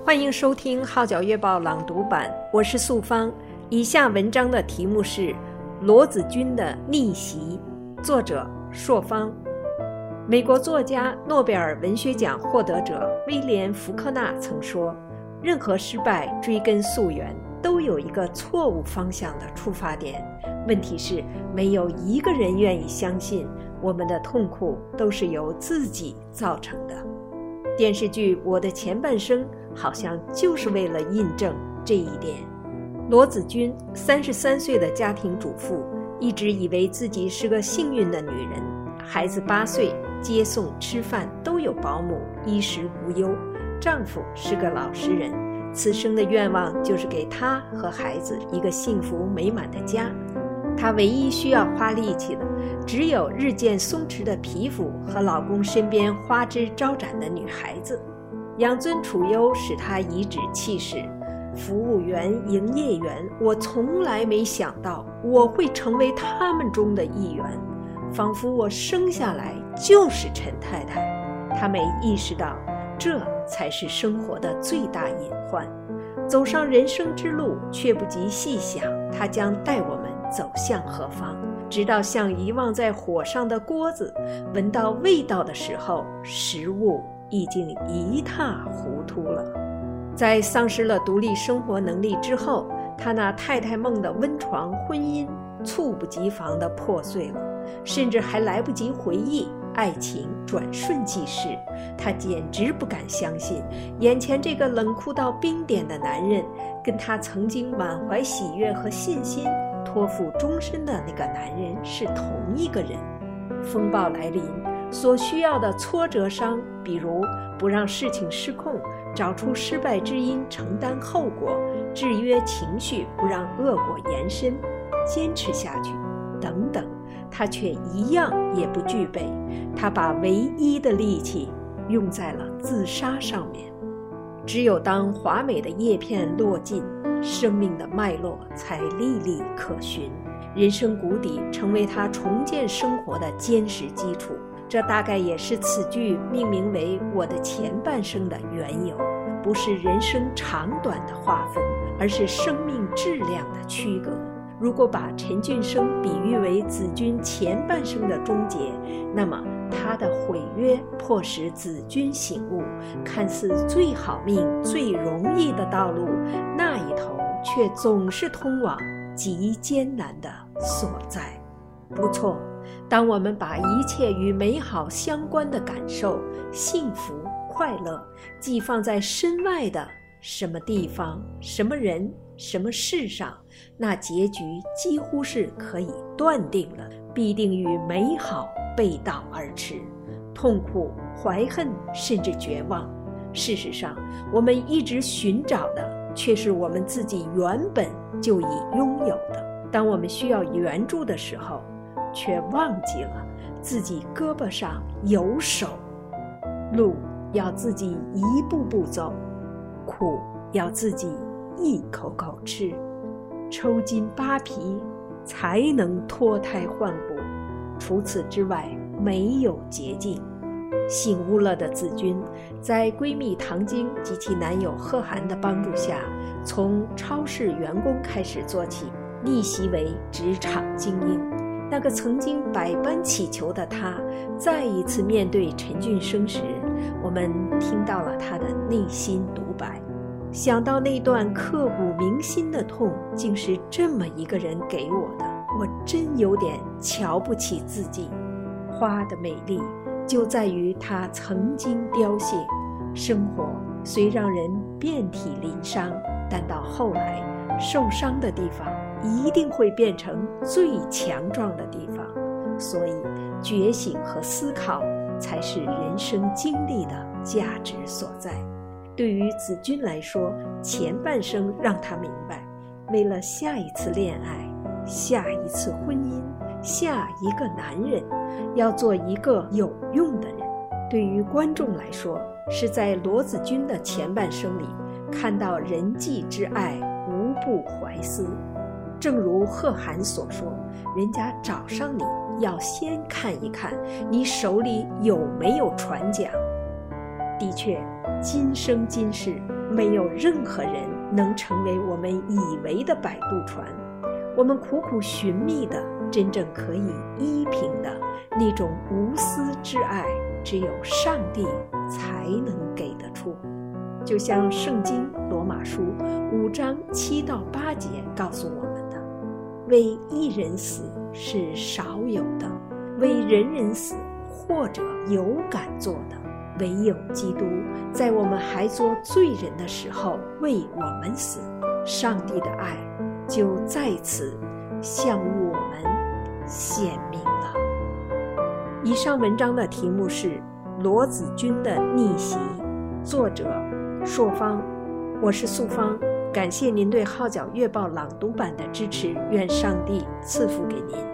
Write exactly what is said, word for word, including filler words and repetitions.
欢迎收听《号角月报》朗读版，我是素芳。以下文章的题目是罗子君的逆袭，作者朔方。美国作家、诺贝尔文学奖获得者威廉·福克纳曾说，任何失败追根溯源都有一个错误方向的出发点，问题是没有一个人愿意相信我们的痛苦都是由自己造成的。电视剧《我的前半生》好像就是为了印证这一点。罗子君三十三岁的家庭主妇，一直以为自己是个幸运的女人，孩子八岁，接送吃饭都有保姆，衣食无忧，丈夫是个老实人，此生的愿望就是给她和孩子一个幸福美满的家。她唯一需要花力气的，只有日渐松弛的皮肤和老公身边花枝招展的女孩子。养尊处优使她颐指气使，服务员、营业员，我从来没想到我会成为他们中的一员，仿佛我生下来就是陈太太。她没意识到，这才是生活的最大隐患。走上人生之路，却不及细想它将带我们走向何方，直到像遗忘在火上的锅子，闻到味道的时候，食物已经一塌糊涂了。在丧失了独立生活能力之后，他那太太梦的温床婚姻猝不及防地破碎了，甚至还来不及回忆，爱情转瞬即逝。他简直不敢相信，眼前这个冷酷到冰点的男人，跟他曾经满怀喜悦和信心托付终身的那个男人是同一个人。风暴来临，所需要的挫折伤，比如不让事情失控，找出失败之因，承担后果，制约情绪，不让恶果延伸，坚持下去，等等，他却一样也不具备。他把唯一的力气用在了自杀上面。只有当华美的叶片落尽，生命的脉络才历历可循，人生谷底成为他重建生活的坚实基础。这大概也是此剧命名为《我的前半生》的缘由，不是人生长短的划分，而是生命质量的区隔。如果把陈俊生比喻为子君前半生的终结，那么他的毁约迫使子君醒悟，看似最好命最容易的道路，那一头却总是通往极艰难的所在。不错，当我们把一切与美好相关的感受、幸福、快乐寄放在身外的什么地方、什么人、什么事上，那结局几乎是可以断定了，必定与美好背道而驰，痛苦、怀恨，甚至绝望。事实上，我们一直寻找的却是我们自己原本就已拥有的。当我们需要援助的时候，却忘记了自己胳膊上有手。路要自己一步步走，苦要自己一口口吃，抽筋扒皮才能脱胎换骨，除此之外没有捷径。醒悟了的子君，在闺蜜唐晶及其男友贺涵的帮助下，从超市员工开始做起，逆袭为职场精英。那个曾经百般祈求的他，再一次面对陈俊生时，我们听到了他的内心独白。想到那段刻骨铭心的痛，竟是这么一个人给我的，我真有点瞧不起自己。花的美丽就在于它曾经凋谢，生活虽让人遍体鳞伤，但到后来，受伤的地方一定会变成最强壮的地方。所以觉醒和思考才是人生经历的价值所在。对于子君来说，前半生让他明白，为了下一次恋爱、下一次婚姻、下一个男人，要做一个有用的人。对于观众来说，是在罗子君的前半生里看到人际之爱，无不怀思。正如贺涵所说，人家找上你要先看一看你手里有没有传奖。的确，今生今世， 没有任何人能成为我们以为的摆渡船。我们苦苦寻觅的真正可以依凭的那种无私之爱，只有上帝才能给得出。就像圣经罗马书五章七到八节告诉我们的，为一人死是少有的，为人人死或者有敢做的，唯有基督在我们还做罪人的时候为我们死，上帝的爱就在此向我们显明了。以上文章的题目是罗子君的逆袭，作者朔方，我是素芳，感谢您对号角月报朗读版的支持，愿上帝赐福给您。